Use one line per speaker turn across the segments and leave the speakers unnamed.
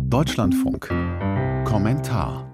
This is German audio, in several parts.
Deutschlandfunk. Kommentar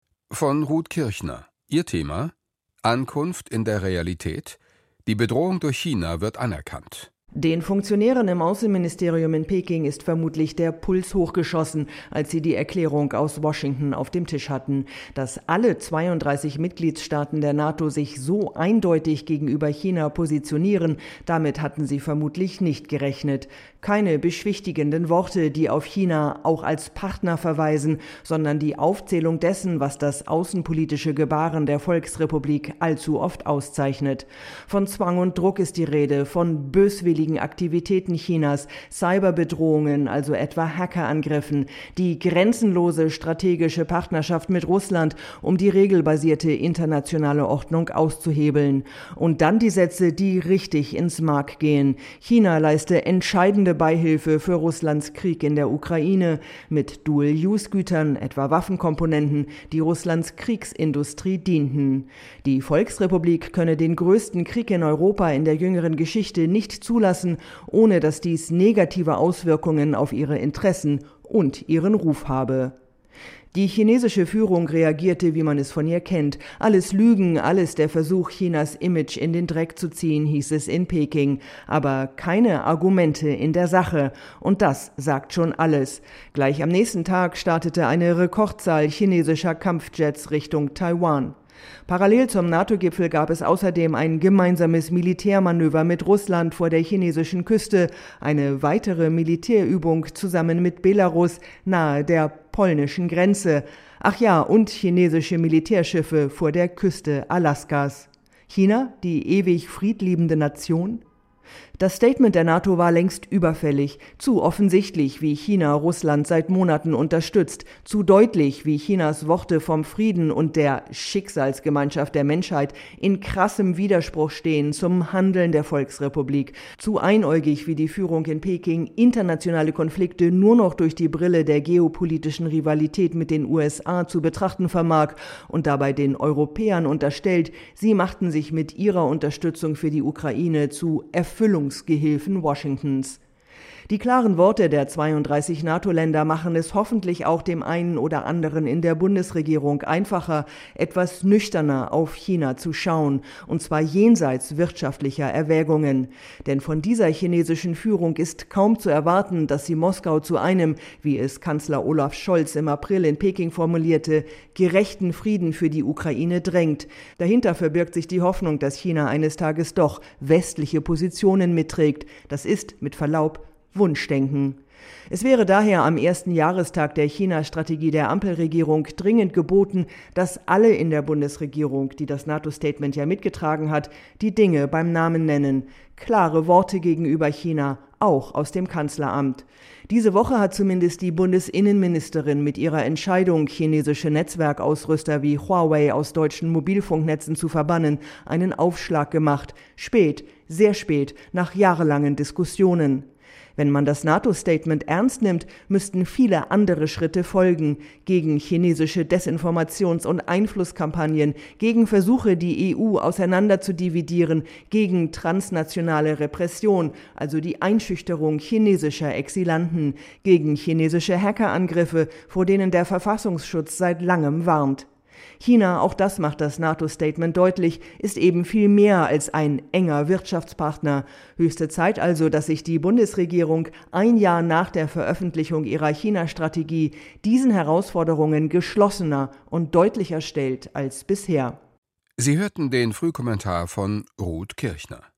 von Ruth Kirchner. Ihr Thema: Ankunft in der Realität. Die Bedrohung durch China wird anerkannt.
Den Funktionären im Außenministerium in Peking ist vermutlich der Puls hochgeschossen, als sie die Erklärung aus Washington auf dem Tisch hatten. Dass alle 32 Mitgliedstaaten der NATO sich so eindeutig gegenüber China positionieren, damit hatten sie vermutlich nicht gerechnet. Keine beschwichtigenden Worte, die auf China auch als Partner verweisen, sondern die Aufzählung dessen, was das außenpolitische Gebaren der Volksrepublik allzu oft auszeichnet. Von Zwang und Druck ist die Rede, von böswilligen Aktivitäten Chinas, Cyberbedrohungen, also etwa Hackerangriffen, die grenzenlose strategische Partnerschaft mit Russland, um die regelbasierte internationale Ordnung auszuhebeln. Und dann die Sätze, die richtig ins Mark gehen. China leiste entscheidende Beihilfe für Russlands Krieg in der Ukraine mit Dual-Use-Gütern, etwa Waffenkomponenten, die Russlands Kriegsindustrie dienten. Die Volksrepublik könne den größten Krieg in Europa in der jüngeren Geschichte nicht zulassen, ohne dass dies negative Auswirkungen auf ihre Interessen und ihren Ruf habe. Die chinesische Führung reagierte, wie man es von ihr kennt. Alles Lügen, alles der Versuch, Chinas Image in den Dreck zu ziehen, hieß es in Peking. Aber keine Argumente in der Sache. Und das sagt schon alles. Gleich am nächsten Tag startete eine Rekordzahl chinesischer Kampfjets Richtung Taiwan. Parallel zum NATO-Gipfel gab es außerdem ein gemeinsames Militärmanöver mit Russland vor der chinesischen Küste, eine weitere Militärübung zusammen mit Belarus nahe der polnischen Grenze. Ach ja, und chinesische Militärschiffe vor der Küste Alaskas. China, die ewig friedliebende Nation? Das Statement der NATO war längst überfällig, zu offensichtlich, wie China Russland seit Monaten unterstützt, zu deutlich, wie Chinas Worte vom Frieden und der Schicksalsgemeinschaft der Menschheit in krassem Widerspruch stehen zum Handeln der Volksrepublik, zu einäugig, wie die Führung in Peking internationale Konflikte nur noch durch die Brille der geopolitischen Rivalität mit den USA zu betrachten vermag und dabei den Europäern unterstellt, sie machten sich mit ihrer Unterstützung für die Ukraine zu Erfüllungsgehilfen Washingtons. Die klaren Worte der 32 NATO-Länder machen es hoffentlich auch dem einen oder anderen in der Bundesregierung einfacher, etwas nüchterner auf China zu schauen, und zwar jenseits wirtschaftlicher Erwägungen. Denn von dieser chinesischen Führung ist kaum zu erwarten, dass sie Moskau zu einem, wie es Kanzler Olaf Scholz im April in Peking formulierte, gerechten Frieden für die Ukraine drängt. Dahinter verbirgt sich die Hoffnung, dass China eines Tages doch westliche Positionen mitträgt. Das ist, mit Verlaub, Wunschdenken. Es wäre daher am ersten Jahrestag der China-Strategie der Ampelregierung dringend geboten, dass alle in der Bundesregierung, die das NATO-Statement ja mitgetragen hat, die Dinge beim Namen nennen. Klare Worte gegenüber China, auch aus dem Kanzleramt. Diese Woche hat zumindest die Bundesinnenministerin mit ihrer Entscheidung, chinesische Netzwerkausrüster wie Huawei aus deutschen Mobilfunknetzen zu verbannen, einen Aufschlag gemacht. Spät, sehr spät, nach jahrelangen Diskussionen. Wenn man das NATO-Statement ernst nimmt, müssten viele andere Schritte folgen, gegen chinesische Desinformations- und Einflusskampagnen, gegen Versuche, die EU auseinander zu dividieren, gegen transnationale Repression, also die Einschüchterung chinesischer Exilanten, gegen chinesische Hackerangriffe, vor denen der Verfassungsschutz seit langem warnt. China, auch das macht das NATO-Statement deutlich, ist eben viel mehr als ein enger Wirtschaftspartner. Höchste Zeit also, dass sich die Bundesregierung ein Jahr nach der Veröffentlichung ihrer China-Strategie diesen Herausforderungen geschlossener und deutlicher stellt als bisher.
Sie hörten den Frühkommentar von Ruth Kirchner.